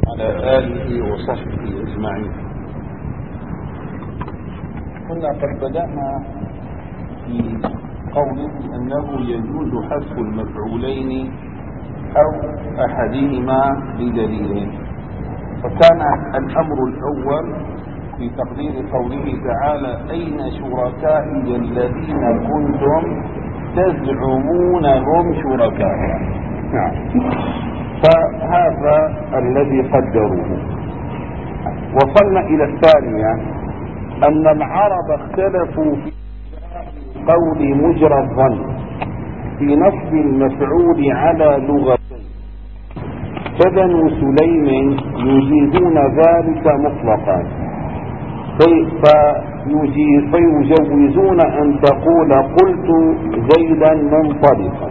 وعلى آله وصحبه أجمعين. كنا قد بدأنا في قوله أنه يجوز حذف المفعولين أو أحدهما بدليلين، فكان الأمر الأول في تقدير قوله تعالى: أين شركائي الذين كنتم تزعمونهم شركاء. فهذا الذي قدروه. وصلنا إلى الثانية، أن العرب اختلفوا في قول مجرى الظن في نصب المفعول على لغتين، فبنو سليم يجيزون ذلك مطلقا، فيجوزون أن تقول قلت زيدا منطلقا.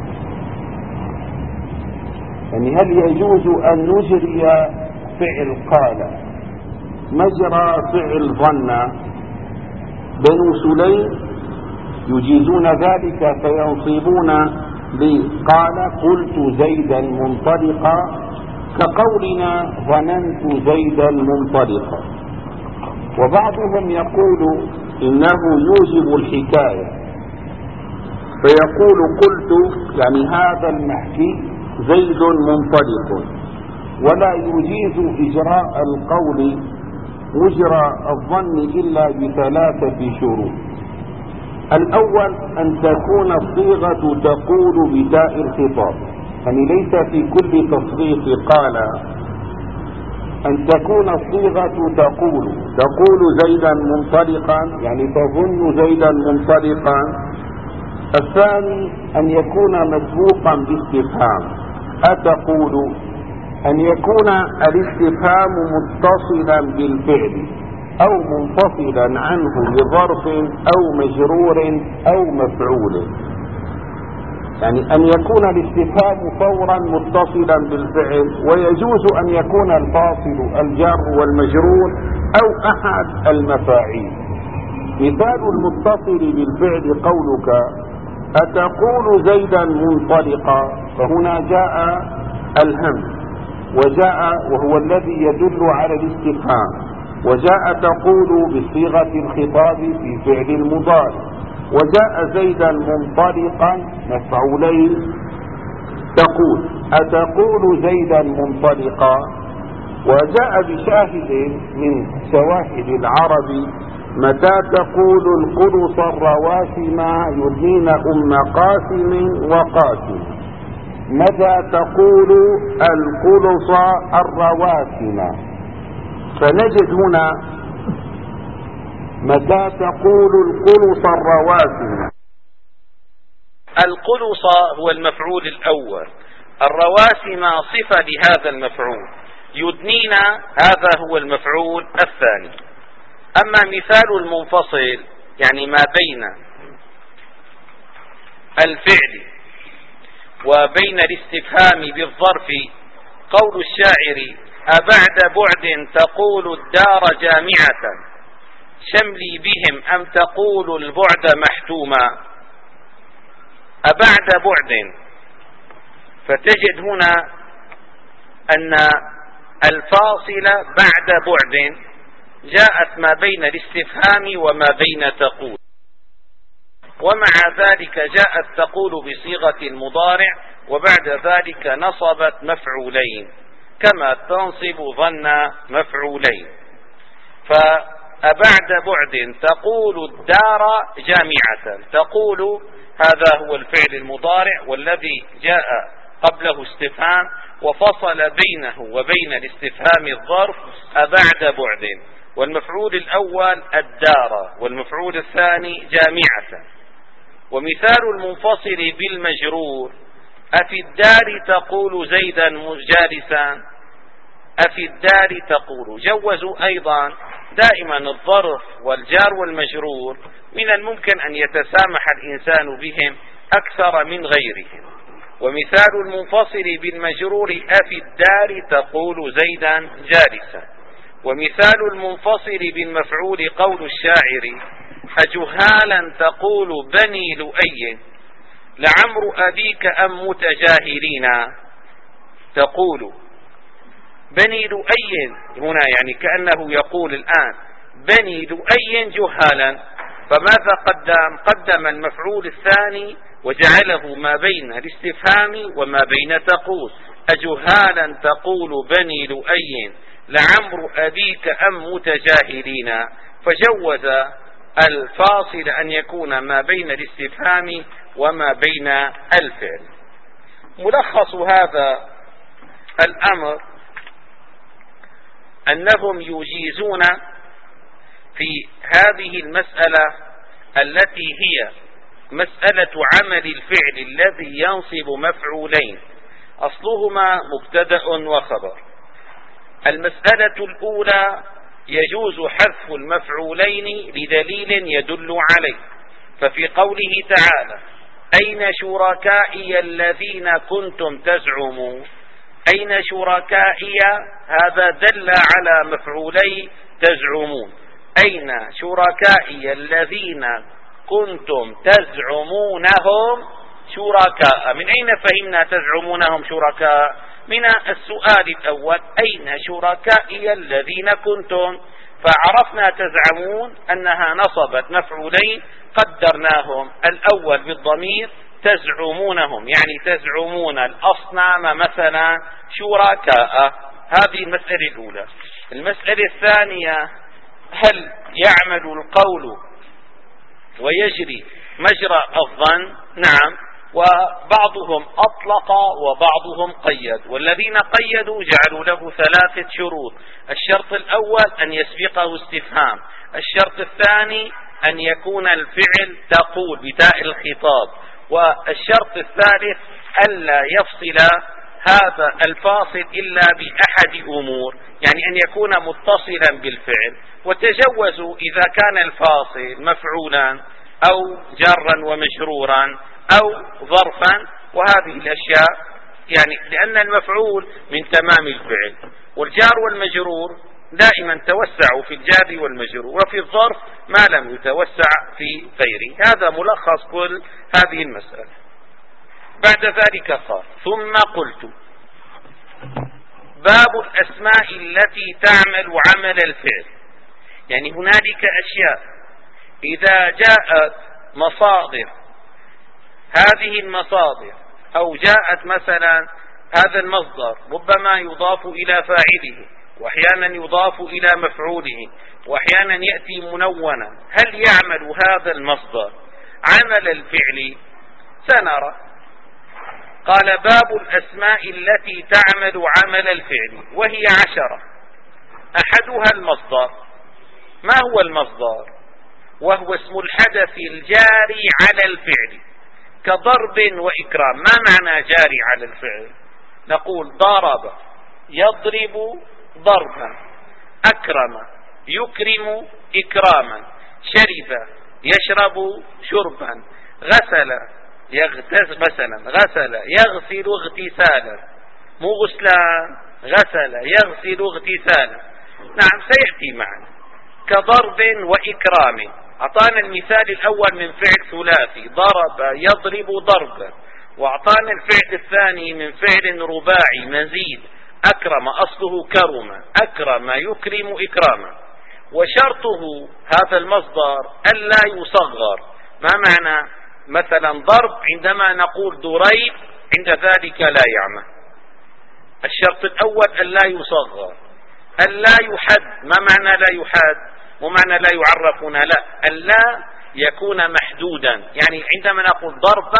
يعني هل يجوز أن نجري فعل قال مجرى فعل ظن؟ بنو سليم يجيزون ذلك فينصبون بقال قلت زيدا منطلقا، كقولنا ظننت زيدا منطلقا. وبعضهم يقول إنه يوجب الحكاية، فيقول قلت يعني هذا المحكي زيد منطلق، ولا يجيز إجراء القول مجرى الظن إلا بثلاثة شروط. الأول أن تكون الصيغة تقول بتاء الخطاب، يعني ليس في كل تصريف قال، أن تكون الصيغة تقول زيدا منطلقا، يعني تظن زيدا منطلقا. الثاني أن يكون مسبوقا باستفهام، أتقول، أن يكون الاستفهام متصلا بالفعل أو منفصلا عنه بظرف أو مجرور أو مفعول، يعني أن يكون الاستفهام فورا متصلا بالفعل، ويجوز أن يكون الفاصل الجار والمجرور أو أحد المفاعيل. مثال المتصل بالفعل قولك أتقول زيدا منطلقا، فهنا جاء الهمز وجاء وهو الذي يدل على الاستفهام، وجاء تقول بصيغة الخطاب في فعل المضارع، وجاء زيدا منطلقا مفعولين تقول أتقول زيدا منطلقا، وجاء بشاهد من شواهد العرب متى تقول القرص الرواسم يدنين أم قاسم وقاسم، متى تقول القرص الرواسم. فنجد هنا متى تقول القلص الرواسم، القلص هو المفعول الأول، الرواسم صفة لهذا المفعول، يدنينا هذا هو المفعول الثاني. أما مثال المنفصل يعني ما بين الفعل وبين الاستفهام بالظرف، قول الشاعر أبعد بعد تقول الدار جامعة شملي بهم أم تقول البعد محتوما. أبعد بعد، فتجد هنا أن الفاصل بعد بعد جاءت ما بين الاستفهام وما بين تقول، ومع ذلك جاءت تقول بصيغة المضارع، وبعد ذلك نصبت مفعولين كما تنصب ظن مفعولين. فأبعد بعد تقول الدار جامعة، تقول هذا هو الفعل المضارع والذي جاء قبله استفهام، وفصل بينه وبين الاستفهام الظرف أبعد بعد، والمفعول الأول الدار والمفعول الثاني جامعة. ومثال المنفصل بالمجرور أفي الدار تقول زيدا جالسا، أفي الدار تقول. جوزوا أيضا دائما الظرف والجار والمجرور من الممكن أن يتسامح الإنسان بهم أكثر من غيرهم. ومثال المنفصل بالمجرور أفي الدار تقول زيدا جالسا. ومثال المنفصل بالمفعول قول الشاعر أجهالا تقول بني لؤي لعمر أبيك أم متجاهلين، تقول بني لؤي هنا يعني كأنه يقول الآن بني لؤي جهالا، فماذا قدم المفعول الثاني وجعله ما بين الاستفهام وما بين تقول. أجهالا تقول بني لؤي لعمر أبيك أم متجاهلين، فجوز الفاصل أن يكون ما بين الاستفهام وما بين الفعل. ملخص هذا الأمر أنهم يجيزون في هذه المسألة التي هي مسألة عمل الفعل الذي ينصب مفعولين أصلهما مبتدأ وخبر. المسألة الأولى يجوز حذف المفعولين لدليل يدل عليه، ففي قوله تعالى أين شركائي الذين كنتم تزعمون، أين شركائي هذا دل على مفعولي تزعمون، أين شركائي الذين كنتم تزعمونهم شركاء. من أين فهمنا تزعمونهم شركاء؟ من السؤال الأول أين شركائي الذين كنتم، فعرفنا تزعمون أنها نصبت مفعولين قدرناهم، الأول بالضمير تزعمونهم يعني تزعمون الأصنام مثلا شركاء. هذه المسألة الأولى. المسألة الثانية هل يعمل القول ويجري مجرى الظن؟ نعم، وبعضهم أطلق وبعضهم قيد، والذين قيدوا جعلوا له 3 شروط. الشرط الأول أن يسبقه استفهام، الشرط الثاني أن يكون الفعل تقول بتاء الخطاب، والشرط الثالث ألا يفصل هذا الفاصل إلا بأحد أمور، يعني أن يكون متصلا بالفعل. وتجوزوا إذا كان الفاصل مفعولا أو جارا ومجرورا أو ظرفا، وهذه الأشياء يعني لأن المفعول من تمام الفعل، والجار والمجرور دائما توسعوا في الجار والمجرور، وفي الظرف ما لم يتوسع في غيره. هذا ملخص كل هذه المسألة. بعد ذلك قال ثم قلت باب الأسماء التي تعمل عمل الفعل. يعني هنالك أشياء إذا جاءت مصادر، هذه المصادر أو جاءت مثلا هذا المصدر ربما يضاف إلى فاعله، وأحيانا يضاف إلى مفعوله، وأحيانا يأتي منونا، هل يعمل هذا المصدر عمل الفعل؟ سنرى. قال باب الأسماء التي تعمل عمل الفعل، وهي 10. أحدها المصدر. ما هو المصدر؟ وهو اسم الحدث الجاري على الفعل كضرب وإكرام. ما معنى جاري على الفعل؟ نقول ضرب يضرب ضربا، أكرم يكرم إكراما، شرب يشرب شربا، غسل يغتسل مثلا، غسل يغسل اغتسالا، مو غسلان، غسل يغسل اغتسالا. نعم سيأتي معنا. كضرب وإكرام. أعطانا المثال الأول من فعل ثلاثي ضرب يضرب ضربا، وأعطانا الفعل الثاني من فعل رباعي مزيد أكرم أصله كرم، أكرم يكرم إكراما. وشرطه هذا المصدر ألا يصغر. ما معنى مثلا ضرب عندما نقول ضريب عند ذلك لا يعمل. الشرط الأول ألا يصغر، ألا يحد. ما معنى لا يحد؟ مو معنى لا يعرف هنا، لا، ألا يكون محدودا. يعني عندما نقول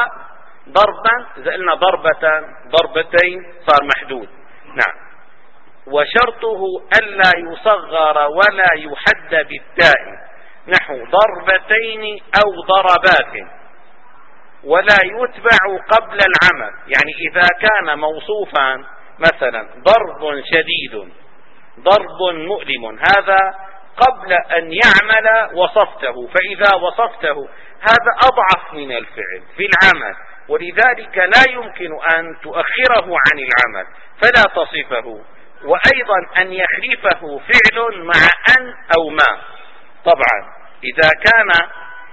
ضربا إذا قلنا ضربة ضربتين صار محدود. نعم. وشرطه ألا يصغر ولا يحد بالتاء، نحو ضربتين أو ضربات، ولا يتبع قبل العمل. يعني إذا كان موصوفا مثلا ضرب شديد، ضرب مؤلم، هذا قبل أن يعمل وصفته، فإذا وصفته هذا أضعف من الفعل في العمل، ولذلك لا يمكن أن تؤخره عن العمل فلا تصفه، وأيضا أن يخلفه فعل مع أن أو ما. طبعا إذا كان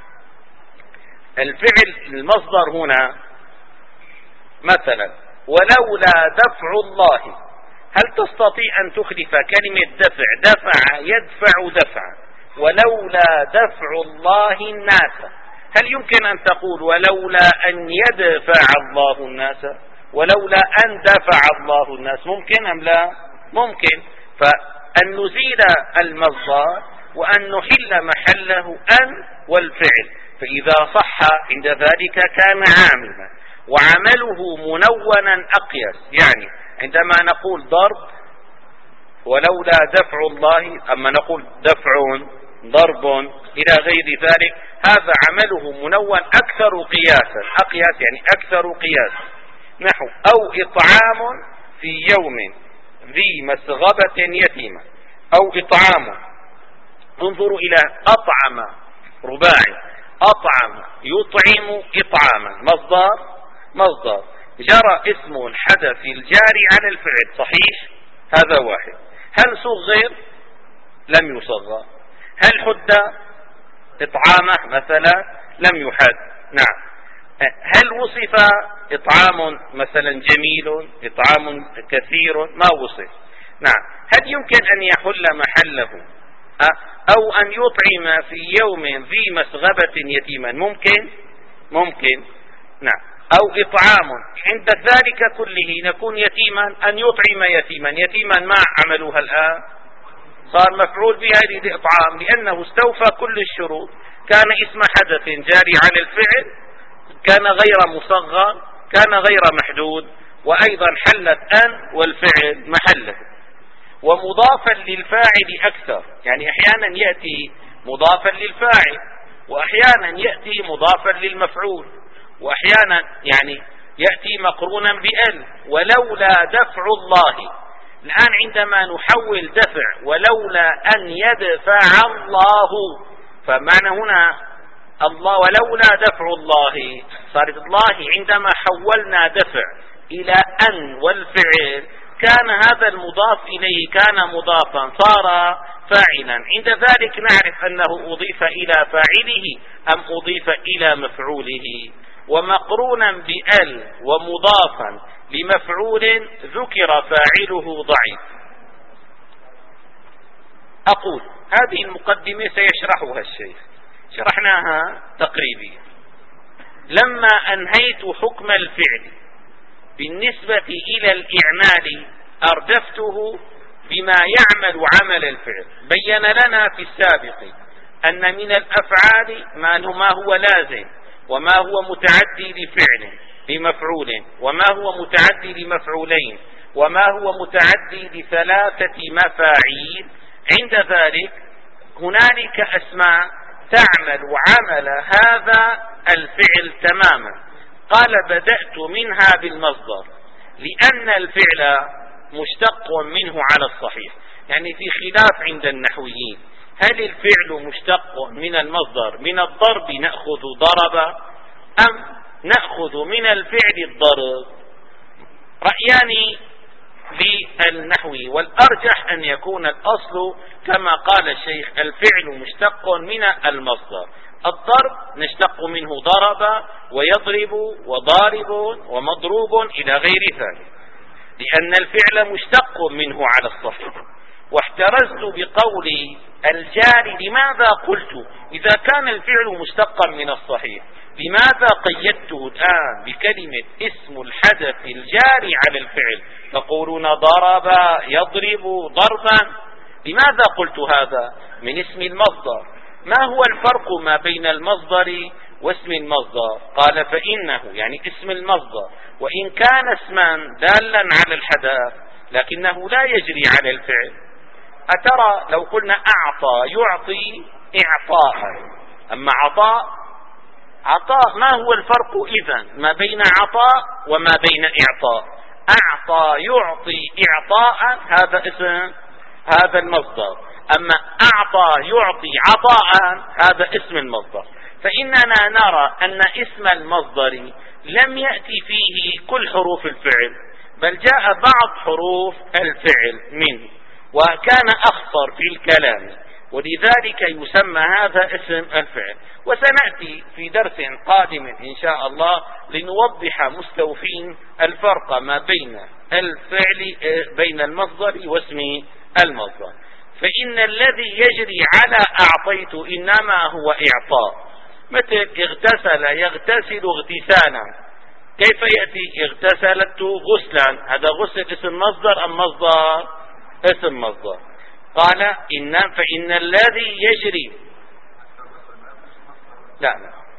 الفعل المصدر هنا مثلا ولولا دفع الله، هل تستطيع أن تخلف كلمة دفع يدفع دفع ولولا دفع الله الناس؟ هل يمكن أن تقول ولولا أن يدفع الله الناس، ولولا أن دفع الله الناس؟ ممكن أم لا؟ ممكن. فأن نزيل المصدر وأن نحل محله أن والفعل، فإذا صح عند ذلك كان عاملا وعمله منونا أقيس. يعني عندما نقول ضرب ولولا دفع الله، أما نقول دفع ضرب إلى غير ذلك، هذا عمله منون أكثر قياسا، أقياس يعني أكثر قياسا. نحو أو إطعام في يوم ذي مسغبة يتيمة، أو إطعام. انظروا إلى أطعم رباعي، أطعم يطعم إطعاما، مصدر جرى اسم الحدث الجاري على الفعل، صحيح؟ هذا واحد. هل صغر؟ لم يصغر. هل حد؟ إطعامه مثلا لم يحد. نعم. هل وصف إطعام مثلا جميل، إطعام كثير؟ ما وصف. نعم. هل يمكن أن يحل محله أو أن يطعم في يوم ذي مسغبة يتيما؟ ممكن. نعم. أو إطعام عند ذلك كله نكون يتيما، أن يطعم يتيما ما عملوها الآن؟ صار مفعول بهذه الإطعام لأنه استوفى كل الشروط، كان اسم حدث جاري على الفعل، كان غير مصغر، كان غير محدود، وأيضا حلت أن والفعل محله. ومضافا للفاعل أكثر، يعني أحيانا يأتي مضافا للفاعل، وأحيانا يأتي مضافا للمفعول، وأحيانا يعني يأتي مقرونا بأل. ولولا دفع الله، الآن عندما نحول دفع ولولا أن يدفع الله، فمعنى هنا الله ولولا دفع الله، صارت الله عندما حولنا دفع إلى أن والفعل كان هذا المضاف إليه كان مضافا، صار فاعلا. عند ذلك نعرف أنه أضيف إلى فاعله أم أضيف إلى مفعوله. ومقرونا بأل ومضافا لمفعول ذكر فاعله ضعيف. أقول هذه المقدمة سيشرحها الشيخ، شرحناها تقريبا. لما أنهيت حكم الفعل بالنسبة إلى الإعمال أردفته بما يعمل عمل الفعل. بين لنا في السابق أن من الأفعال ما هو لازم، وما هو متعدي لفعل لمفعول، وما هو متعدي لمفعولين، وما هو متعدي لثلاثة مفاعيل. عند ذلك هنالك أسماء تعمل عمل هذا الفعل تماما. قال بدأت منها بالمصدر لأن الفعل مشتق منه على الصحيح. يعني في خلاف عند النحويين، هل الفعل مشتق من المصدر من الضرب نأخذ ضرب، أم نأخذ من الفعل الضرب؟ رأيان للنحوي، والأرجح أن يكون الأصل كما قال الشيخ الفعل مشتق من المصدر. الضرب نشتق منه ضرب ويضرب وضارب ومضروب إلى غير ذلك، لأن الفعل مشتق منه على الصحيح. واحترزت بقولي الجاري. لماذا قلت إذا كان الفعل مشتقا من الصحيح لماذا قيدته الآن بكلمة اسم الحدث الجاري على الفعل؟ تقولون ضرب يضرب ضربا. لماذا قلت هذا من اسم المصدر؟ ما هو الفرق ما بين المصدر واسم المصدر؟ قال فإنه يعني اسم المصدر وإن كان اسما دالا على الحدث لكنه لا يجري على الفعل. أترى لو قلنا أعطى يعطي إعطاء، أما عطاء ما هو الفرق إذن ما بين عطاء وما بين إعطاء؟ أعطى يعطي إعطاء هذا اسم هذا المصدر، أما أعطى يعطي عطاء هذا اسم المصدر. فإننا نرى أن اسم المصدر لم يأتي فيه كل حروف الفعل، بل جاء بعض حروف الفعل منه، وكان أخطر في الكلام ولذلك يسمى هذا اسم الفعل. وسنأتي في درس قادم إن شاء الله لنوضح مستوفين الفرق ما بين الفعل بين المصدر واسم المصدر. فإن الذي يجري على أعطيت إنما هو إعطاء، مثل اغتسل يغتسل اغتسالا، كيف يأتي اغتسلت غسلا؟ هذا غسل اسم مصدر أم مصدر؟ اسم مصدر. قال فإن الذي يجري، لا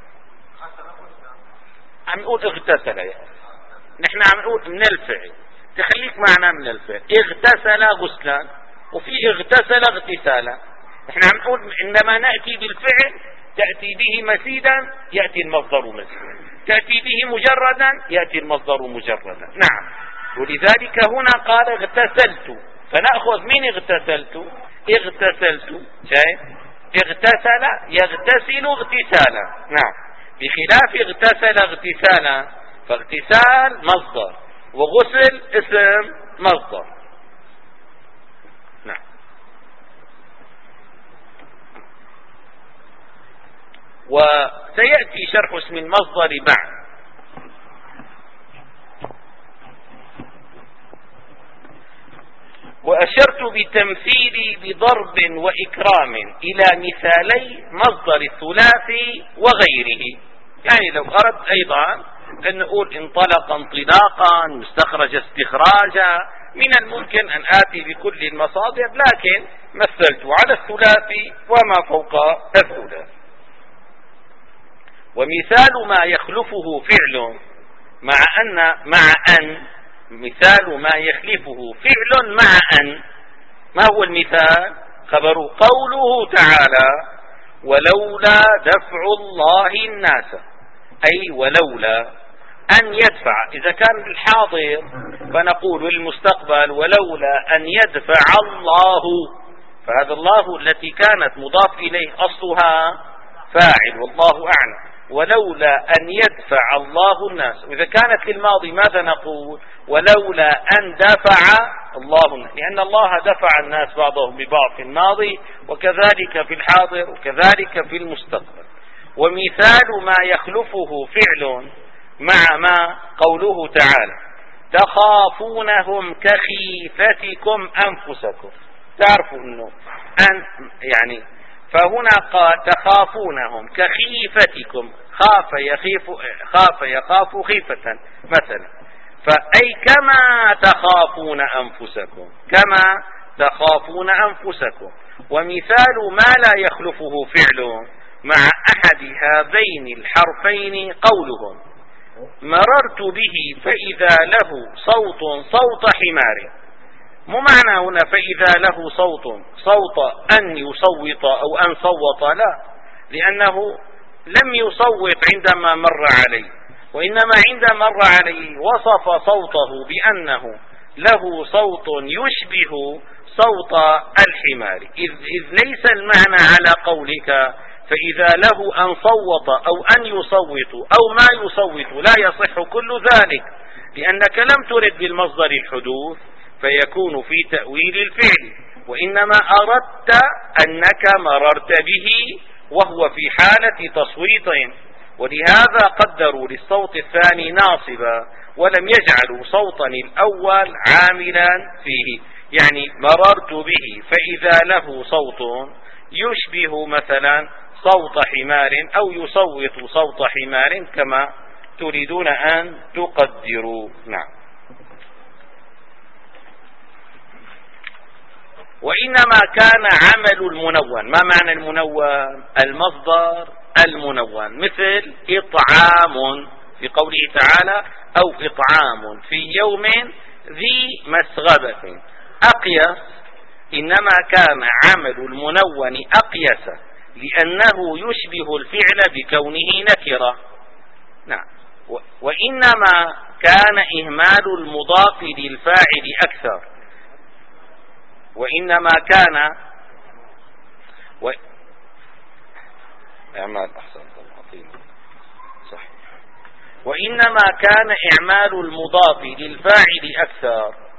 عم نقول اغتسل، نحن عم نقول من الفعل، تخليك معنا من الفعل. اغتسل غسلا وفي اغتسل اغتسالا. نحن عم نقول عندما نأتي بالفعل تأتي به مزيدا يأتي المصدر مزيدا، تأتي به مجردا يأتي المصدر مجردا. نعم. ولذلك هنا قال اغتسلت، فنأخذ من اغتسلت؟ اغتسلت، شايف؟ اغتسل يغتسل اغتسالا. نعم. بخلاف اغتسل اغتسالا، فاغتسال مصدر وغسل اسم مصدر. نعم. وسيأتي شرح اسم المصدر بعد. وأشرت بتمثيلي بضرب وإكرام إلى مثالي مصدر الثلاثي وغيره. يعني لو أردت أيضا أن نقول انطلق انطلاقا، مستخرج استخراجا، من الممكن أن آتي بكل المصادر، لكن مثلت على الثلاثي وما فوق الثلاثي. ومثال ما يخلفه فعل مع أن مثال ما يخلفه فعل مع أن. ما هو المثال؟ خبره قوله تعالى ولولا دفع الله الناس، أي ولولا أن يدفع. إذا كان الحاضر فنقول المستقبل ولولا أن يدفع الله، فهذا الله التي كانت مضاف إليه أصلها فاعل والله أعلم. ولولا أن يدفع الله الناس. وإذا كانت للماضي ماذا نقول؟ ولولا أن دفع الله الناس، لأن الله دفع الناس بعضهم ببعض في الماضي، وكذلك في الحاضر، وكذلك في المستقبل. ومثال ما يخلفه فعل مع ما قوله تعالى تخافونهم كخيفتكم أنفسكم. تعرفوا أنه يعني فهنا قال تخافونهم كخيفتكم، خاف يخاف خيفة مثلا، فأي كما تخافون أنفسكم، كما تخافون أنفسكم. ومثال ما لا يخلفه فعل مع أحد هذين الحرفين قولهم مررت به فإذا له صوت حمار. مو معنى هنا فإذا له صوت أن يصوت أو أن صوت، لا، لأنه لم يصوت عندما مر عليه، وإنما عندما مر عليه وصف صوته بأنه له صوت يشبه صوت الحمار، إذ ليس المعنى على قولك فإذا له أن صوت أو أن يصوت أو ما يصوت، لا يصح كل ذلك، لأنك لم ترد بالمصدر الحدوث فيكون في تأويل الفعل، وإنما أردت أنك مررت به وهو في حالة تصويت، ولهذا قدروا للصوت الثاني ناصبا ولم يجعلوا صوتا الأول عاملا فيه. يعني مررت به فإذا له صوت يشبه مثلا صوت حمار أو يصوت صوت حمار كما تريدون أن تقدروا. نعم. وإنما كان عمل المنون. ما معنى المنون؟ المصدر المنون، مثل إطعام في قوله تعالى أو إطعام في يوم ذي مسغبة. أقيس، إنما كان عمل المنون أقيس لأنه يشبه الفعل بكونه نكرة. نعم. وإنما كان إهمال المضاف للفاعل أكثر. وإنما كان إعمال أحسن صح. وإنما كان إعمال المضاف للفاعل أكثر.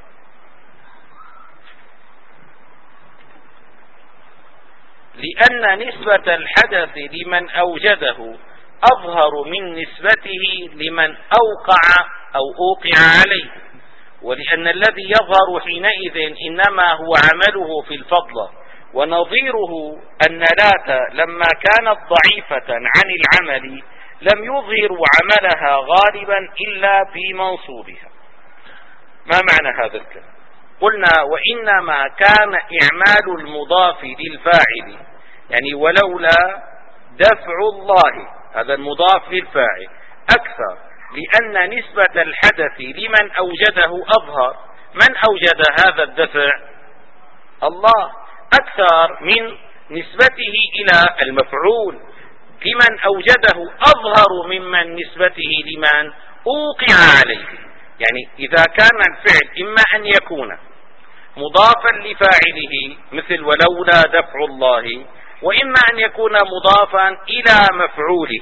لأن نسبة الحدث لمن أوجده أظهر من نسبته لمن أوقع أو أوقع عليه، ولأن الذي يظهر حينئذ إنما هو عمله في الفضل، ونظيره أن لات لما كانت ضعيفة عن العمل لم يظهر عملها غالبا إلا في منصوبها. ما معنى هذا الكلام؟ قلنا وإنما كان إعمال المضاف للفاعل، يعني ولولا دفع الله، هذا المضاف للفاعل أكثر، لأن نسبة الحدث لمن أوجده أظهر. من أوجد هذا الدفع؟ الله، أكثر من نسبته إلى المفعول. لمن أوجده أظهر ممن نسبته لمن أوقع عليه. يعني إذا كان الفعل إما أن يكون مضافا لفاعله مثل ولولا دفع الله، وإما أن يكون مضافا إلى مفعوله،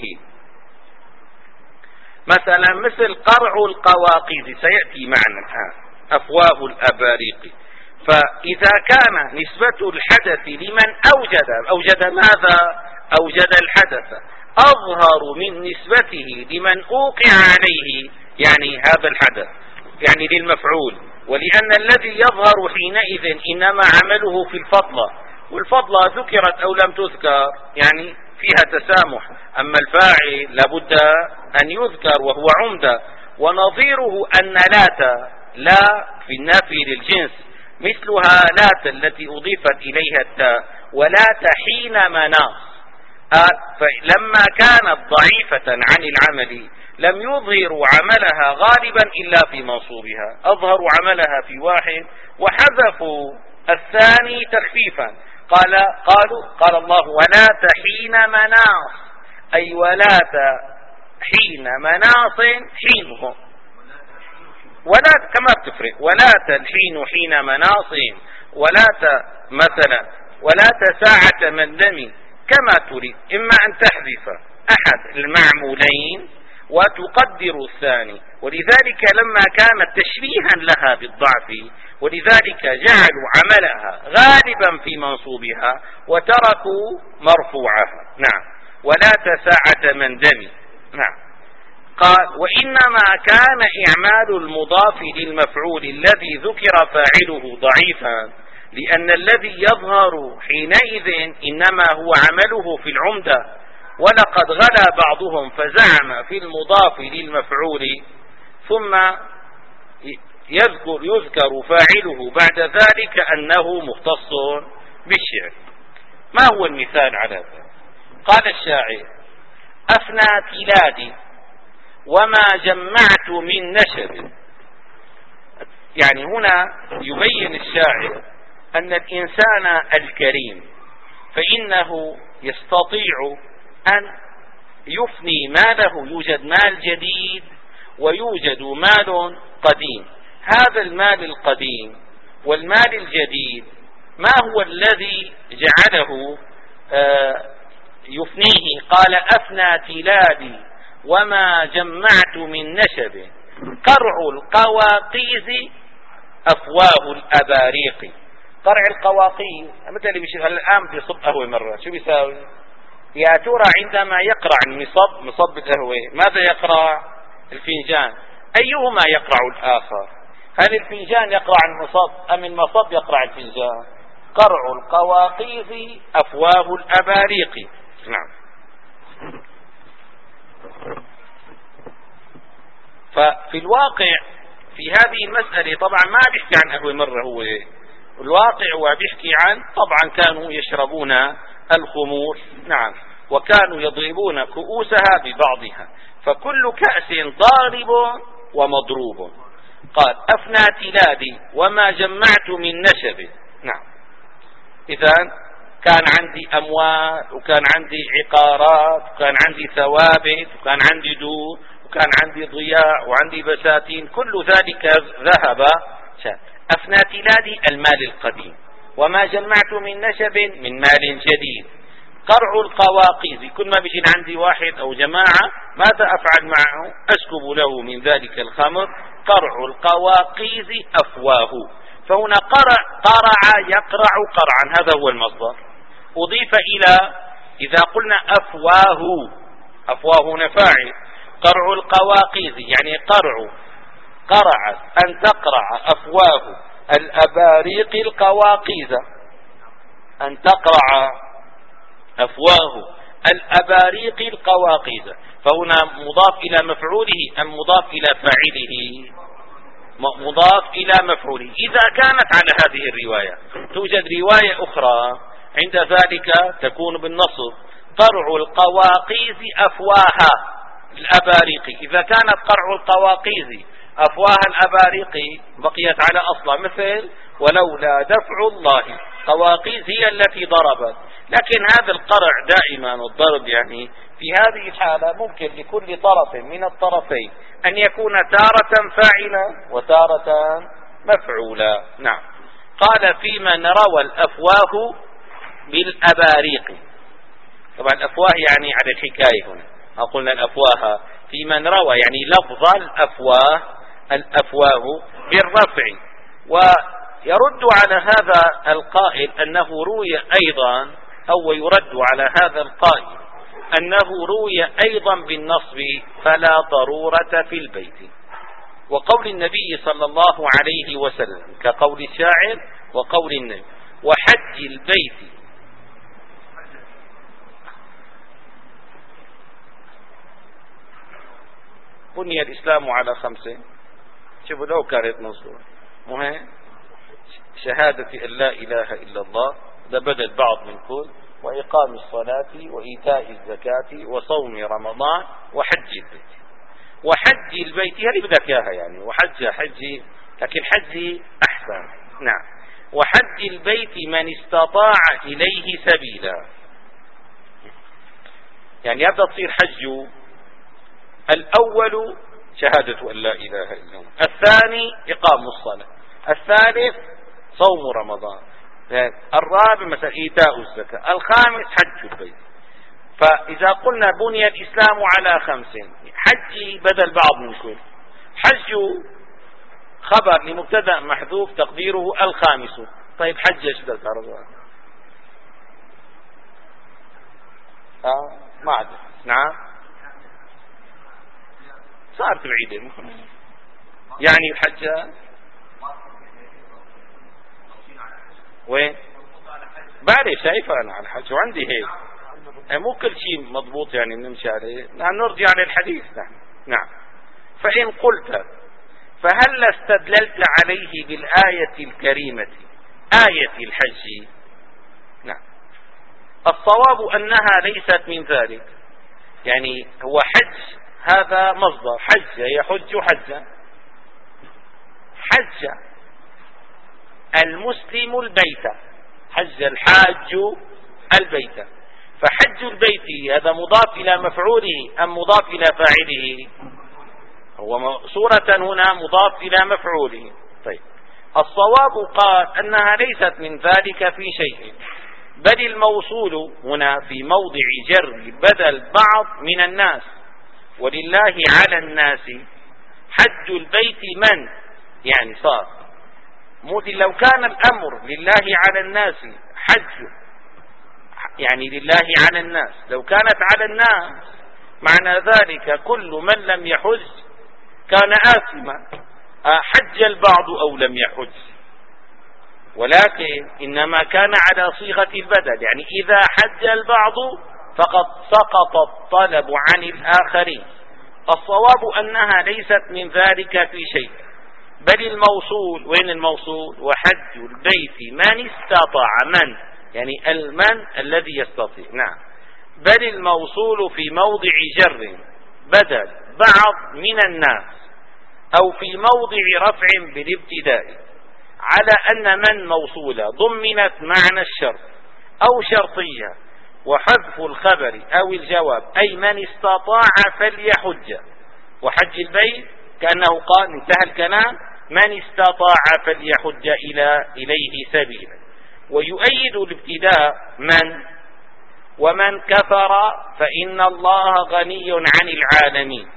مثلا مثل قرع القواقيز سيأتي معنا الآن، أفواه الأباريق. فإذا كان نسبة الحدث لمن أوجد ماذا؟ أوجد الحدث، أظهر من نسبته لمن أوقع عليه، يعني هذا الحدث يعني للمفعول. ولأن الذي يظهر حينئذ إنما عمله في الفضلة، والفضلة ذكرت أو لم تذكر يعني فيها تسامح، أما الفاعل لابد أن يذكر وهو عمدة. ونظيره أن لا في النافي للجنس مثلها لات التي أضيفت إليها التاء، ولات حين مناص، فلما كانت ضعيفة عن العمل لم يظهر عملها غالبا إلا في منصوبها، أظهروا عملها في واحد وحذفوا الثاني تخفيفا. قال الله ولات حين مناص، أي ولات حين مناص حينهم، ولا كما تفرق ولات الحين حين مناص، ولات مثلا ولات ساعة مندم، كما تريد، إما أن تحذف أحد المعمولين وتقدر الثاني. ولذلك لما كانت تشبيها لها بالضعف، ولذلك جعلوا عملها غالبا في منصوبها وتركوا مرفوعها. نعم، ولا ساعة مندم. نعم. قال وإنما كان إعمال المضاف للمفعول الذي ذكر فاعله ضعيفا، لأن الذي يظهر حينئذ إنما هو عمله في العمدة. ولقد غلا بعضهم فزعم في المضاف للمفعول ثم يذكر فاعله بعد ذلك أنه مختص بالشعر. ما هو المثال على ذلك؟ قال الشاعر أفنى تلادي وما جمعت من نشب. يعني هنا يبين الشاعر أن الإنسان الكريم فإنه يستطيع أن يفني ماله، يوجد مال جديد ويوجد مال قديم. هذا المال القديم والمال الجديد ما هو الذي جعله يفنيه؟ قال أفنى تلادي وما جمعت من نشب، قرع القواقيز أفواه الأباريق. قرع القواقيز مثل اللي بيشغل الآن بيصب قهوة مرة، شو بيساوي؟ يا ترى عندما يقرع مصب القهوة ماذا يقرع؟ الفنجان. أيهما يقرع الآخر؟ هل الفنجان يقرع المصب أم المصب يقرع الفنجان؟ قرع القواقيز أفواه الأباريق. نعم. ففي الواقع في هذه المسألة طبعا ما بيحكي عن قهوة مرة، هو الواقع وبيحكي عن طبعا كانوا يشربون الخمور. نعم. وكانوا يضربون كؤوسها ببعضها، فكل كأس ضارب ومضروب. قال أفنى تلادي وما جمعت من نشب. نعم. إذا كان عندي أموال وكان عندي عقارات وكان عندي ثوابت وكان عندي دور وكان عندي ضياع وعندي بساتين، كل ذلك ذهب. أفنى تلادي المال القديم، وما جمعت من نشب من مال جديد. قرع القواقيز، كل ما بيجي عندي واحد أو جماعة ماذا أفعل معه؟ أسكب له من ذلك الخمر. قرع القواقيز أفواه. فهنا قرع يقرع قرعا، هذا هو المصدر. أضيف إلى، إذا قلنا أفواه، أفواه هنا فاعل، قرع القواقيز يعني قرعت أن تقرع أفواه الأباريق القواقيز، أن تقرع أفواه الأباريق القواقيز، فهنا مضاف إلى مفعوله أم مضاف إلى فاعله؟ مضاف إلى مفعوله. إذا كانت على هذه الرواية، توجد رواية أخرى عند ذلك تكون بالنصب، قرع القواقيز أفواها الأباريق. إذا كانت قرع القواقيز أفواه الأباريق بقيت على أصلها، مثل ولولا دفع الله، قواقيز هي التي ضربت. لكن هذا القرع دائما والضرب يعني في هذه الحالة ممكن لكل طرف من الطرفين أن يكون تارة فاعلا وتارة مفعولا. نعم. قال في من روى الأفواه بالأباريق. طبعا الأفواه يعني على الحكاية هنا، ما قلنا الأفواه، في من روى يعني لفظ الأفواه بالرفع. ويرد على هذا القائل أنه روي أيضا، أو يرد على هذا القائل أنه روي أيضا بالنصب فلا ضرورة في البيت، وقول النبي صلى الله عليه وسلم كقول الشاعر وقول النبي وحج البيت. بني الإسلام على 5. شوفوا لو كانت منصورة مهم شهادة أن لا إله إلا الله، ده بدل بعض من كل، وإقام الصلاة وإيتاء الزكاة وصوم رمضان وحج البيت. وحج البيت هذه بدك إياها يعني، حج لكن حج أحسن. نعم. وحج البيت من استطاع إليه سبيلا، يعني هذا تصير حج الأول شهادة أن لا إله إلا الله، الثاني إقام الصلاة، الثالث صوم رمضان، الرابع مثلا إيتاء الزكاة، الخامس حج البيت. فإذا قلنا بني الإسلام على 5، حج بدل بعض من كل، حج خبر لمبتدأ محذوف تقديره الخامس. طيب حج ايش بدك تعرفها؟ ما عاد. نعم صارت بعيدة يعني الحج وين؟ بعرف شايفة أنا على الحج وعندي هيك، مو كل شيء مضبوط يعني نمشي عليه، نرجع للحديث. نعم. فإن قلت فهل استدللت عليه بالآية الكريمة آية الحج؟ نعم. الصواب أنها ليست من ذلك، يعني هو حج هذا مصدر، حج يحج حجا، حج المسلم البيت، حج الحاج البيت. فحج البيت هذا مضاف إلى مفعوله أم مضاف إلى فاعله؟ هو صورة هنا مضاف إلى مفعوله. طيب الصواب قال أنها ليست من ذلك في شيء، بل الموصول هنا في موضع جر بدل بعض من الناس، ولله على الناس حج البيت من، يعني صار مثل لو كان الأمر لله على الناس حج، يعني لله على الناس، لو كانت على الناس معنى ذلك كل من لم يحج كان آثما، حج البعض أو لم يحج، ولكن إنما كان على صيغة البدل، يعني إذا حج البعض فقد سقط الطلب عن الآخرين. الصواب أنها ليست من ذلك في شيء، بل الموصول، وين الموصول؟ وحج البيت من استطاع، من يعني المن الذي يستطيع. نعم. بل الموصول في موضع جر بدل بعض من الناس أو في موضع رفع بالابتداء، على أن من موصولة ضمنت معنى الشرط أو شرطية، وحذف الخبر أو الجواب أي من استطاع فليحج، وحج البيت كأنه قال انتهى الكلام من استطاع فليحج إليه سبيلا. ويؤيد الابتداء من ومن كفر فإن الله غني عن العالمين،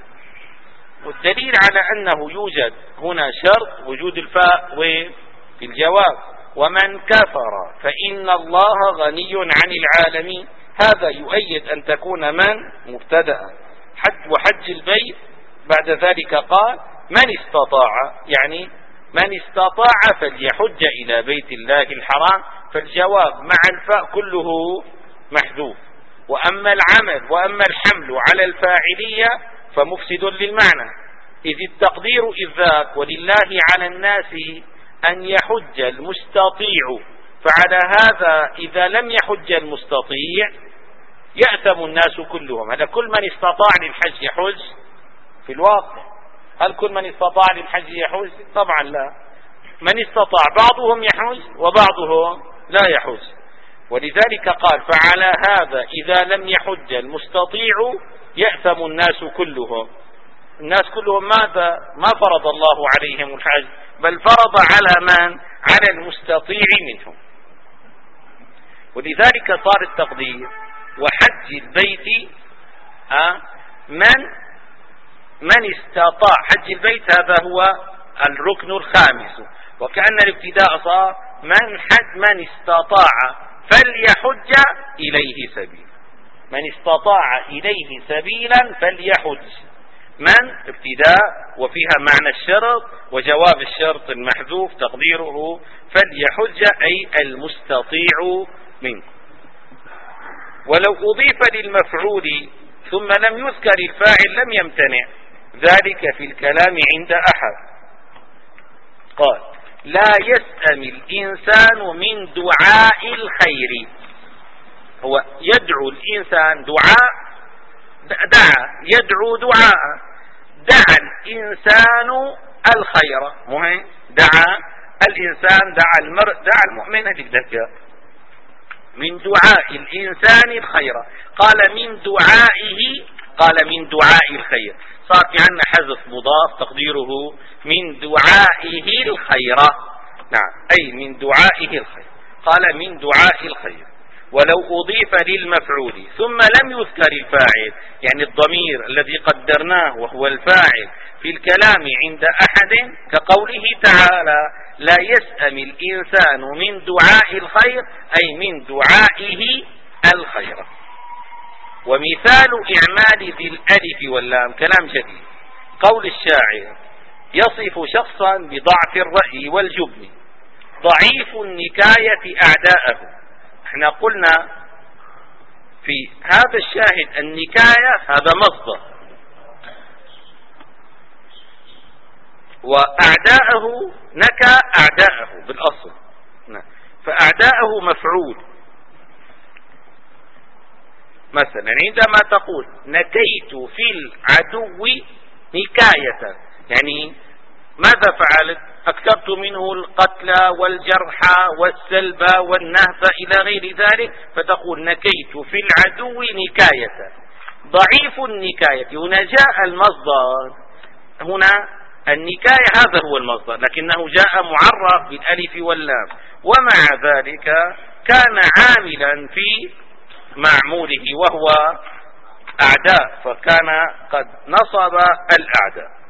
والدليل على أنه يوجد هنا شرط وجود الفاء في الجواب، ومن كفر فإن الله غني عن العالمين. هذا يؤيد أن تكون من مبتدأ وحج البيت. بعد ذلك قال من استطاع، يعني من استطاع فليحج إلى بيت الله الحرام، فالجواب مع الفاء كله محذوف. وأما العمل وأما الحمل على الفاعلية فمفسد للمعنى، إذ التقدير إذ ذاك ولله على الناس أن يحج المستطيع، فعلى هذا إذا لم يحج المستطيع يأثم الناس كلهم. هذا كل من استطاع للحج يحج في الواقع. هل كل من استطاع للحج يحج؟ طبعا لا. من استطاع بعضهم يحج وبعضهم لا يحج. ولذلك قال فعلى هذا إذا لم يحج المستطيع يأثم الناس كلهم. الناس كلهم ماذا؟ ما فرض الله عليهم الحج، بل فرض على من؟ على المستطيع منهم. ولذلك صار التقدير وحج البيت من استطاع. حج البيت هذا هو الركن الخامس، وكأن الابتداء صار من استطاع فليحج إليه سبيلا. من استطاع إليه سبيلا فليحج. من ابتداء وفيها معنى الشرط، وجواب الشرط المحذوف تقديره فليحج أي المستطيع منه. ولو أضيف للمفعول ثم لم يذكر الفاعل لم يمتنع ذلك في الكلام عند أحد. قال لا يسأم الإنسان من دعاء الخير. هو يدعو الإنسان دعا يدعو دعاء. دعا الإنسان الخير، مهم دعا الإنسان، دعا المرء، دعا المؤمن. هذه من دعاء الإنسان الخير. قال من دعاء الخير. صار في عنا حذف مضاف تقديره من دعائه الخير. نعم، أي من دعائه الخير. قال من دعاء الخير. ولو أضيف للمفعول ثم لم يذكر الفاعل، يعني الضمير الذي قدرناه وهو الفاعل في الكلام عند أحد كقوله تعالى لا يسأم الإنسان من دعاء الخير، أي من دعائه الخير. ومثال إعمال ذي الألف واللام كلام جديد. قول الشاعر يصف شخصا بضعف الرأي والجبن، ضعيف النكاية أعداءه. احنا قلنا في هذا الشاهد النكاية هذا مصدر، وأعداءه نكى أعداءه بالأصل، فأعداءه مفعول. مثلا عندما تقول نكيت في العدو نكاية، يعني ماذا فعلت؟ أكثرت منه القتل والجرح والسلب والنهب إلى غير ذلك، فتقول نكيت في العدو نكاية. ضعيف النكاية هنا جاء المصدر، هنا النكاية هذا هو المصدر، لكنه جاء معرف بالألف واللام، ومع ذلك كان عاملا في معموله وهو أعداء، فكان قد نصب الأعداء.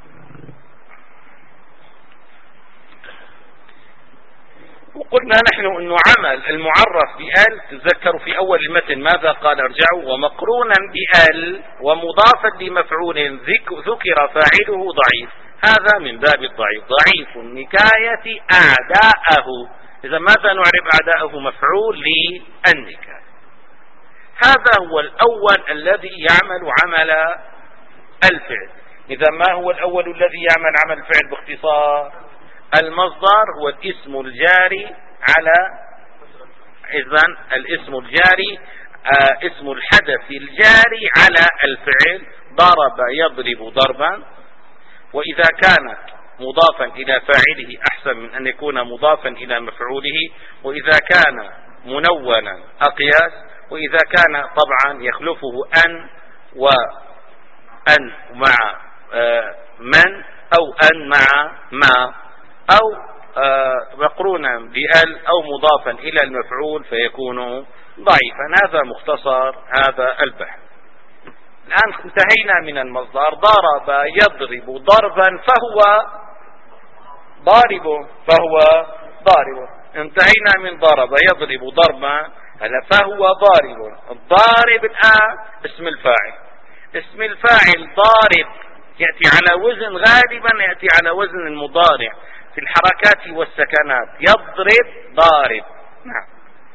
وقلنا نحن أنه عمل المعرف بأل، تذكروا في أول المتن ماذا قال؟ ارجعوا. ومقرونا بأل ومضافا لمفعول ذكر فاعله ضعيف، هذا من باب الضعيف. ضعيف النكاية أعداءه. إذا ماذا نعرف؟ أعداءه مفعول للنكاية. هذا هو الأول الذي يعمل عمل الفعل. إذا ما هو الأول الذي يعمل عمل الفعل باختصار؟ المصدر هو الاسم الجاري على، إذن الاسم الجاري اسم الحدث الجاري على الفعل. ضرب يضرب ضربا، وإذا كان مضافا إلى فاعله أحسن من أن يكون مضافا إلى مفعوله، وإذا كان منونا أقياس، وإذا كان طبعا يخلفه أن وأن مع من، أو أن مع ما، أو مقرونا بأل، أو مضافا إلى المفعول فيكون ضعيفا. هذا مختصر هذا البحث. الآن انتهينا من المصدر. ضرب يضرب ضربا فهو ضارب، انتهينا من ضرب يضرب ضربا، فهو ضارب. الضارب الآن اسم الفاعل. اسم الفاعل ضارب يأتي على وزن، غالبا يأتي على وزن المضارع في الحركات والسكنات. يضرب ضارب. نعم.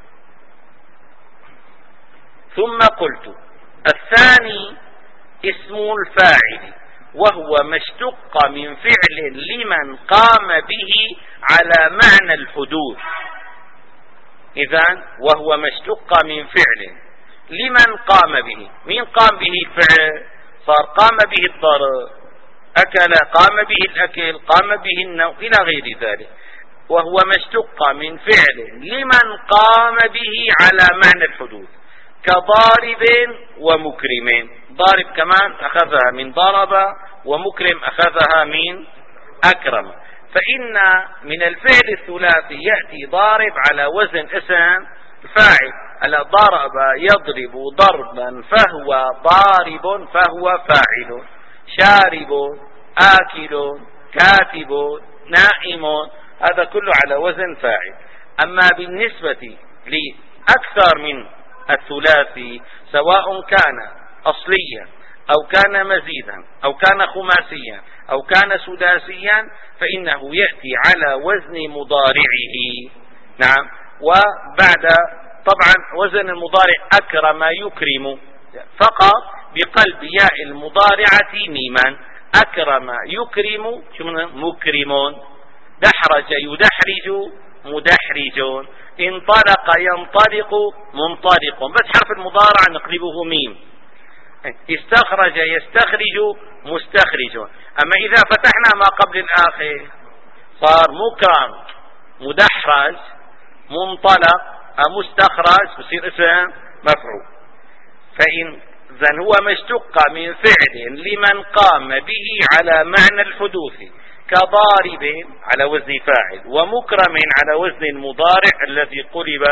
ثم قلت الثاني اسم الفاعل، وهو ما اشتق من فعل لمن قام به على معنى الحدوث. إذن وهو ما اشتق من فعل لمن قام به. مين قام به الفعل؟ صار قام به الضرب، أكل قام به الأكل، قام به النوم إلى غير ذلك. وهو ما اشتق من فعل لمن قام به على معنى الحدوث، كضارب ومكرم. ضارب كمان أخذها من ضرب، ومكرم أخذها من أكرم. فإن من الفعل الثلاثي يأتي ضارب على وزن اسم الفاعل، على ضرب يضرب ضربا فهو ضارب فهو فاعل، شارب، آكل، كاتب، نائم، هذا كله على وزن فاعل. أما بالنسبة لأكثر من الثلاثي، سواء كان أصليا أو كان مزيدا أو كان خماسيا أو كان سداسيا، فإنه يأتي على وزن مضارعه. نعم. وبعد طبعا وزن المضارع أكرم يكرم، فقط بقلب ياء المضارعة ميما. أكرم يكرم مكرم، دحرج يدحرج مدحرج، انطلق ينطلق منطلق، بس حرف المضارع نقلبه ميم. استخرج يستخرج مستخرج. أما إذا فتحنا ما قبل الآخر صار مكرم مدحرج منطلق مستخرج، بصير اسم مفعول. فإذا هو ما اشتق من فعل لمن قام به على معنى الحدوث، كضارب على وزن فاعل، ومكرم على وزن المضارع الذي قلب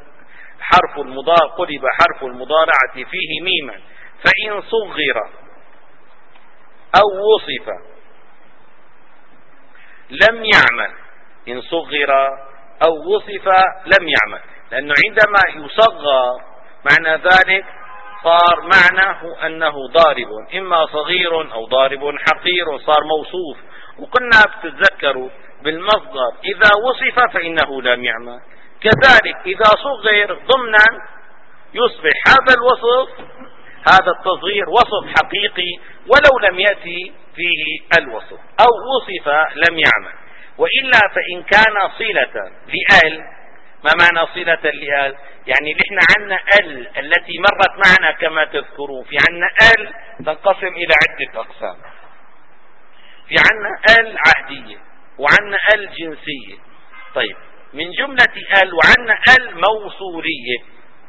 حرف المضارعة فيه ميما. فإن صغر أو وصف لم يعمل. إن صغر أو وصف لم يعمل، لأنه عندما يصغر معنى ذلك صار معناه أنه ضارب، إما صغير أو ضارب حقير، صار موصوف. وقلنا بتتذكروا بالمصدر إذا وصف فإنه لم يعمل، كذلك إذا صغر ضمنا يصبح هذا الوصف، هذا التصغير وصف حقيقي ولو لم يأتي فيه الوصف، أو وصف لم يعمل. وإلا فإن كان صلة لأل. ما معنى صلة لأل؟ يعني نحن عنا ال التي مرت معنا كما تذكرون، في عنا ال تنقسم إلى عدة أقسام. في عنا ال عهدية، وعنا ال جنسية. طيب، من جملة ال وعنا ال موصولية.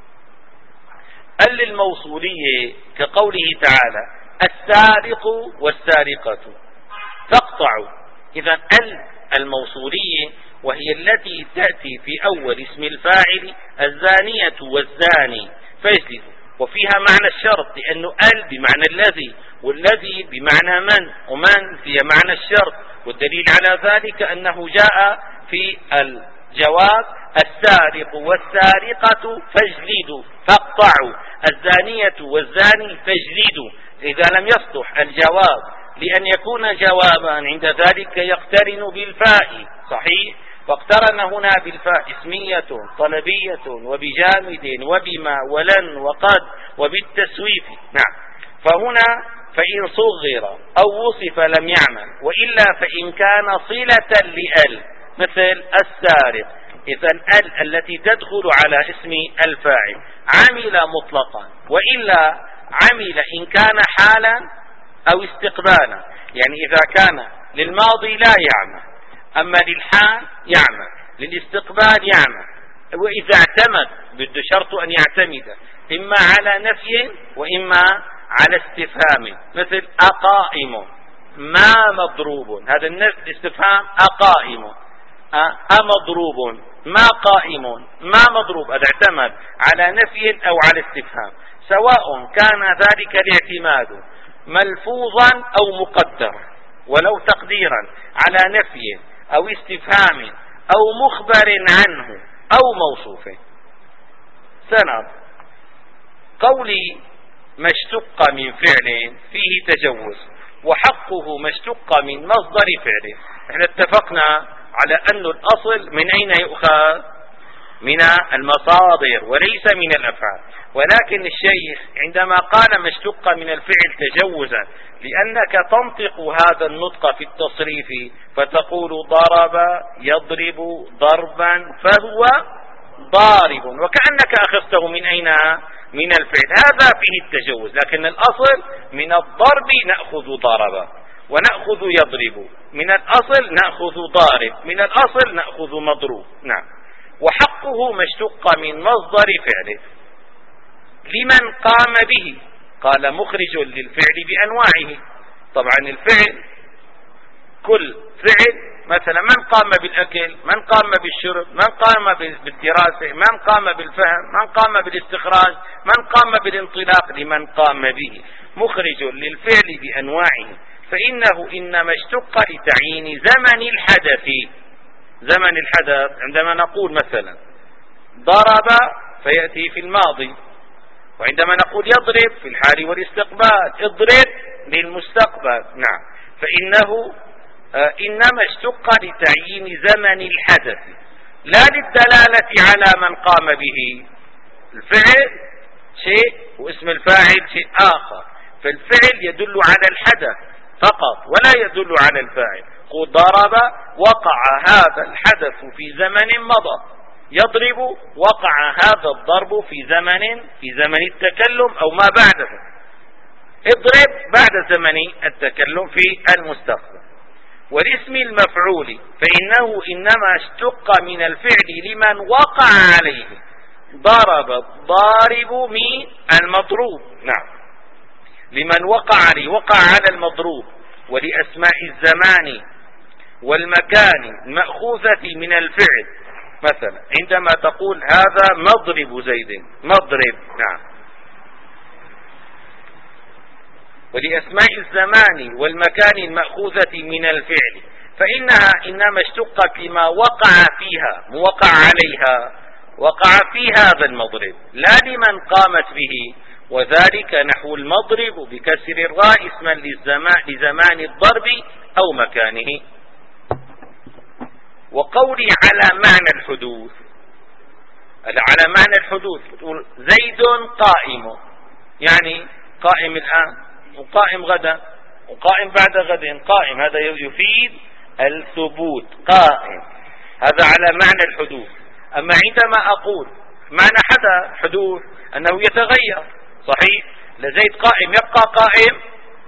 ال الموصولية كقوله تعالى السارق والسارقة فاقطعوا. إذا ال الموصولية وهي التي تأتي في أول اسم الفاعل الزانية والزاني فيجلدوا، وفيها معنى الشرط، لأنه ال بمعنى الذي، والذي بمعنى من، ومن فيها معنى الشرط. والدليل على ذلك أنه جاء في الجواب السارق والسارقة فاجلدوا، فاقطعوا، الزانية والزاني فاجلدوا. إذا لم يصلح الجواب لأن يكون جوابا عند ذلك يقترن بالفاء، صحيح، واقترن هنا بالفاء اسمية طلبية وبجامد وبما ولن وقد وبالتسويف. نعم. فهنا فإن صغر أو وصف لم يعمل، وإلا فإن كان صلة لأل مثل السارق. إذا ال التي تدخل على اسم الفاعل عمل مطلقا، وإلا عمل إن كان حالا أو استقبالا. يعني إذا كان للماضي لا يعمل، أما للحال يعمل، للاستقبال يعمل. وإذا اعتمد بده شرط أن يعتمد إما على نفي وإما على استفهام، مثل أقائم ما مضروب، هذا الاستفهام أقائم، أمضروب ما قائم ما مضروب، هذا اعتمد على نفي أو على استفهام، سواء كان ذلك الاعتماد ملفوظا أو مقدرا، ولو تقديرا على نفي أو استفهام أو مخبر عنه أو موصوفه. سنة قولي ما اشتق من فعل فيه تجوز، وحقه ما اشتق من مصدر فعله. احنا اتفقنا على أن الأصل من أين يؤخذ؟ من المصادر وليس من الأفعال، ولكن الشيخ عندما قال ما اشتق من الفعل تجوزا، لأنك تنطق هذا النطق في التصريف فتقول ضرب يضرب ضربا فهو ضارب، وكأنك أخذته من أين؟ من الفعل، هذا فيه التجوز. لكن الأصل من الضرب نأخذ ضرب ونأخذ يضرب، من الأصل نأخذ ضارب، من الأصل نأخذ مضروب. نعم. وحقه ما اشتق من مصدر فعله لمن قام به، قال مخرج للفعل بأنواعه. طبعا الفعل كل فعل، مثلا من قام بالأكل، من قام بالشرب، من قام بالدراسة، من قام بالفهم، من قام بالاستخراج، من قام بالانطلاق، لمن قام به. مخرج للفعل بأنواعه، فإنه إنما اشتق لتعيين زمن الحدث. زمن الحدث عندما نقول مثلا ضرب فيأتي في الماضي، وعندما نقول يضرب في الحال والاستقبال، اضرب للمستقبل. نعم. فإنه إنما اشتق لتعيين زمن الحدث لا للدلالة على من قام به. الفعل شيء واسم الفاعل شيء آخر، فالفعل يدل على الحدث فقط ولا يدل على الفاعل. قل ضرب وقع هذا الحدث في زمن مضى، يضرب وقع هذا الضرب في زمن التكلم أو ما بعده، اضرب بعد زمن التكلم في المستقبل. والاسم المفعول فإنه إنما اشتق من الفعل لمن وقع عليه، ضرب الضارب من المضروب. نعم. لمن وقع عليه، وقع على المضروب. ولأسماء الزمان والمكان المأخوذة من الفعل، مثلا عندما تقول هذا مضرب زيد، مضرب. نعم. ولأسماء الزمان والمكان المأخوذة من الفعل فإنها إنما اشتقت لما وقع فيها، موقع عليها، وقع في هذا المضرب، لا لمن قامت به. وذلك نحو المضرب بكسر الراء اسما لزمان الضرب أو مكانه. وقولي على معنى الحدوث، على معنى الحدوث تقول زيد قائم، يعني قائم الآن وقائم غدا وقائم بعد غد، قائم، هذا يفيد الثبوت، قائم، هذا على معنى الحدوث. أما عندما أقول معنى حدوث أنه يتغير، صحيح، لزيد قائم يبقى قائم؟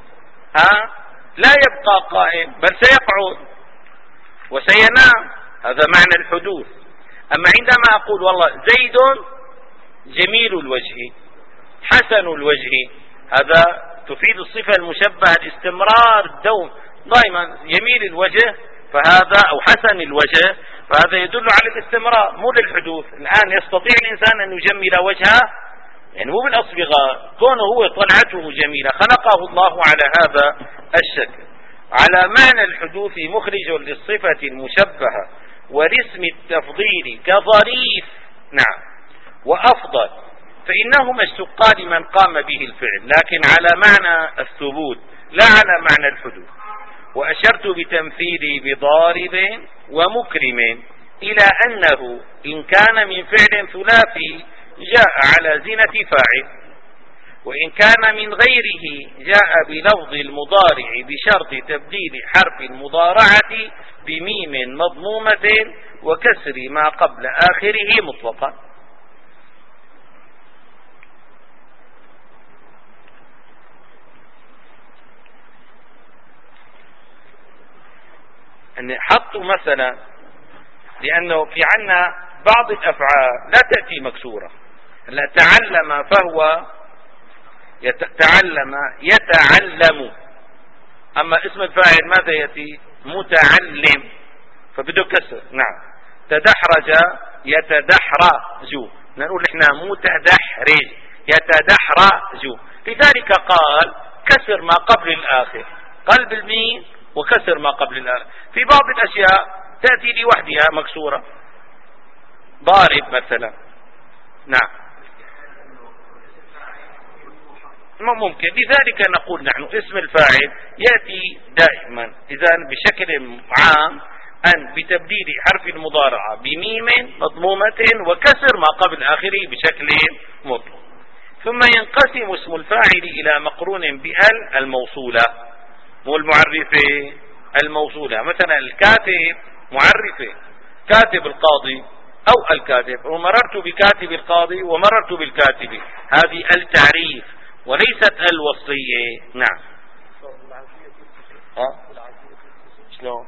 لا يبقى قائم، بل سيقعد وسينام، هذا معنى الحدوث. أما عندما أقول والله زيد جميل الوجه حسن الوجه، هذا تفيد الصفة المشبهة الاستمرار، الدوم، دائما جميل الوجه فهذا أو حسن الوجه، فهذا يدل على الاستمرار مو للحدوث. الآن يستطيع الإنسان أن يجمل وجهه، يعني مو بالأصبغاء، كونه هو طلعته جميلة، خلقه الله على هذا الشكل. على معنى الحدوث مخرج للصفة المشبهة والاسم التفضيل كظريف، نعم، وأفضل، فإنهما اشتقا لمن قام به الفعل، لكن على معنى الثبوت لا على معنى الحدوث. وأشرت بتمثيلي بضارب ومكرم إلى أنه إن كان من فعل ثلاثي جاء على زنة فاعل، وإن كان من غيره جاء بلفظ المضارع بشرط تبديل حرف المضارعة بميم مضمومة وكسر ما قبل آخره مطلقا. أن حطوا مثلا، لأنه في عنا بعض الأفعال لا تأتي مكسورة، لا تعلم فهو يتعلم، أما اسم الفاعل ماذا يأتي؟ متعلم، فبده كسر. نعم. تدحرج يتدحرج، نقول إحنا متدحرج يتدحرج، لذلك قال كسر ما قبل الآخر، قلب الميم وكسر ما قبل الآخر. في بعض الأشياء تأتي لوحدها مكسورة، ضارب مثلا. نعم ممكن. لذلك نقول نحن اسم الفاعل يأتي دائما إذا بشكل عام أن بتبديل حرف المضارعة بميم مضمومة وكسر ما قبل آخره بشكل مطلق. ثم ينقسم اسم الفاعل إلى مقرون بأل الموصولة، مو المعرفة، الموصولة. مثلا الكاتب معرفة، كاتب القاضي أو الكاتب، ومررت بكاتب القاضي ومررت بالكاتب، هذه التعريف وليست الوصية. نعم. شلون؟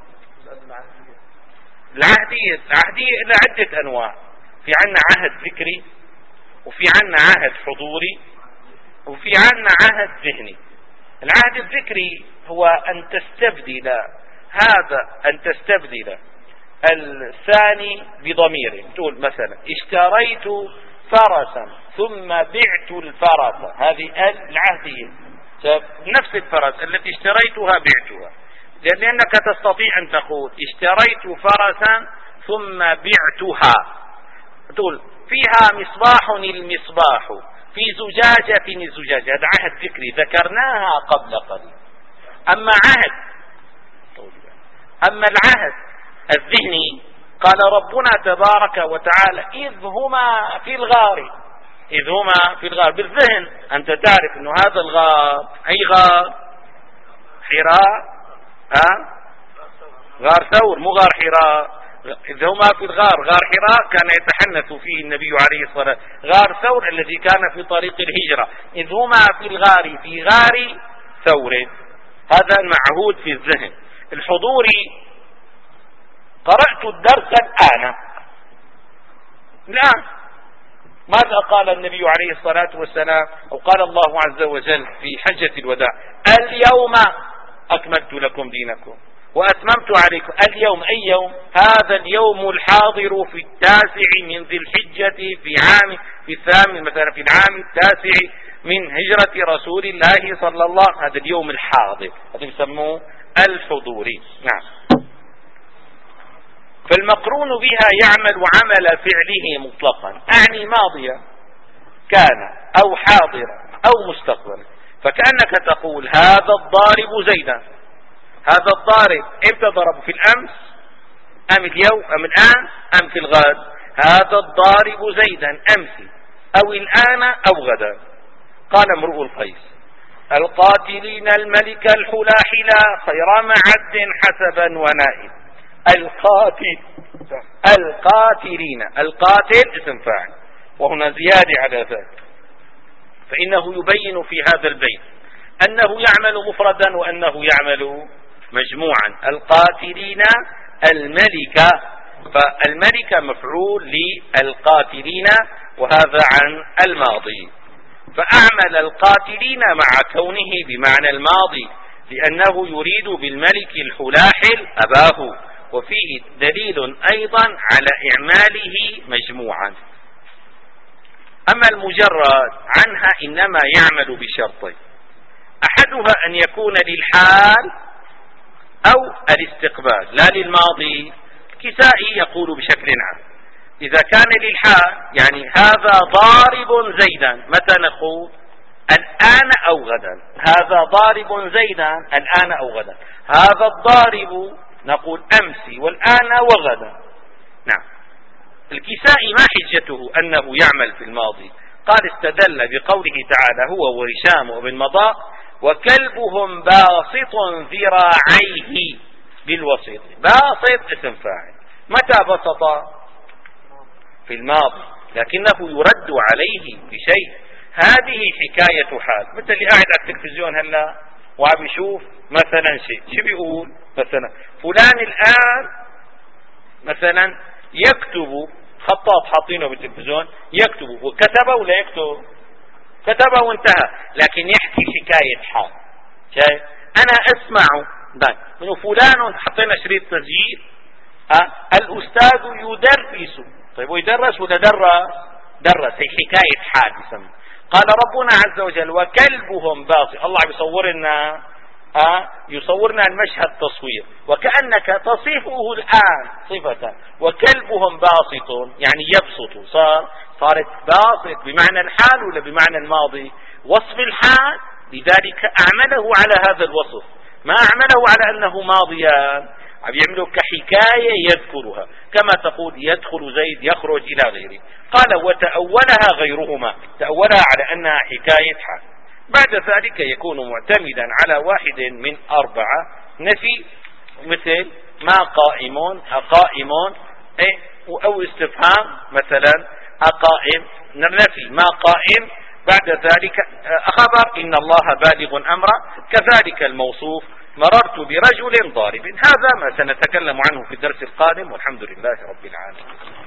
العهدية لها عدة أنواع، في عنا عهد ذكري، وفي عنا عهد حضوري، وفي عنا عهد ذهني. العهد الذكري هو أن تستبدل الثاني بضمير، تقول مثلا اشتريت فرسا ثم بعت الفرس، هذه العهدية، نفس الفرس التي اشتريتها بعتها، لأنك تستطيع أن تقول اشتريت فرسا ثم بعتها، تقول فيها مصباح المصباح، في زجاجة الزجاجة، هذا عهد ذكري ذكرناها قبل قليل. أما العهد الذهني قال ربنا تبارك وتعالى إذ هما في الغار، بالذهن أنت تعرف أنه هذا الغار أي غار؟ حراء، غار ثور، مو غار حراء. إذ هما في الغار، غار حراء كان يتحنث فيه النبي عليه الصلاة والسلام، غار ثور الذي كان في طريق الهجرة. إذ هما في الغار، في غار ثور، هذا المعهود في الذهن. الحضوري قرأت الدرس الآن، ماذا قال النبي عليه الصلاة والسلام أو قال الله عز وجل في حجة الوداع؟ اليوم أكملت لكم دينكم وأتممت عليكم. اليوم أي يوم؟ هذا اليوم الحاضر في 9 من ذي الحجة في الثامن مثلا في العام 9 من هجرة رسول الله صلى الله عليه وسلم، هذا اليوم الحاضر، هذا يسموه الحضوري. نعم. فالمقرون بها يعمل عمل فعله مطلقا، أعني ماضيا كان أو حاضرا أو مستقبلا. فكأنك تقول هذا الضارب زيدا، هذا الضارب امتى ضرب؟ في الأمس أم اليوم أم الآن أم في الغد؟ هذا الضارب زيدا أمس أو الآن أو غدا. قال امرؤ القيس القاتلين الملك الحلاحلا خير معد حسبا ونائب. القاتلين، القاتل اسم فاعل، وهنا زيادة على ذلك، فإنه يبين في هذا البيت أنه يعمل مفردا وأنه يعمل مجموعا. القاتلين الملك، فالملك مفعول للقاتلين وهذا عن الماضي، فأعمل القاتلين مع كونه بمعنى الماضي لأنه يريد بالملك الحلاحل أباه، وفيه دليل أيضا على إعماله مجموعا. أما المجرد عنها إنما يعمل بشرطين، أحدها أن يكون للحال أو الاستقبال لا للماضي. الكسائي يقول بشكل عام إذا كان للحال يعني هذا ضارب زيدا، متى نقول؟ الآن أو غدا. هذا ضارب زيدا الآن أو غدا. هذا الضارب نقول أمس والآن وغدا. نعم. الكسائي ما حجته أنه يعمل في الماضي؟ قال استدل بقوله تعالى هو وهشام وابن مضاء وكلبهم باسط ذراعيه بالوسط. باسط اسم فاعل، متى بسط؟ في الماضي، لكنه يرد عليه بشيء. هذه حكاية حال، مثل اللي قاعد على التلفزيون هلا وعم يشوف مثلا شيء، شو بيقول؟ مثلا فلان الآن مثلا يكتب، خطاط حاطينه بالتلفزيون يكتب، وكتبه ولا يكتب؟ كتبه وانتهى، لكن يحكي حكاية حال. شايف؟ أنا أسمع من فلان، حطينا شريط تسجيل، الأستاذ يدرس. طيب ويدرس ولا درس؟ هي حكاية حال يسمى. قال ربنا عز وجل وكلبهم باسط، الله بيصور لنا يصورنا المشهد تصوير، وكأنك تصفه الآن صفة، وكلبهم باسط يعني يبسط، صارت باسط بمعنى الحال ولا بمعنى الماضي؟ وصف الحال، لذلك أعمله على هذا الوصف، ما أعمله على أنه ماضيا، عم يعمله كحكاية يذكرها، كما تقول يدخل زيد يخرج إلى غيره. قال وتأولها غيرهما، تأولها على أنها حكاية حال. بعد ذلك يكون معتمدا على واحد من 4 نفي، مثل ما قائمون، أقائمون، أو استفهام مثلا أقائم، نفي ما قائم، بعد ذلك خبر إن الله بالغ أمره، كذلك الموصوف مررت برجل ضارب. هذا ما سنتكلم عنه في الدرس القادم، والحمد لله رب العالمين.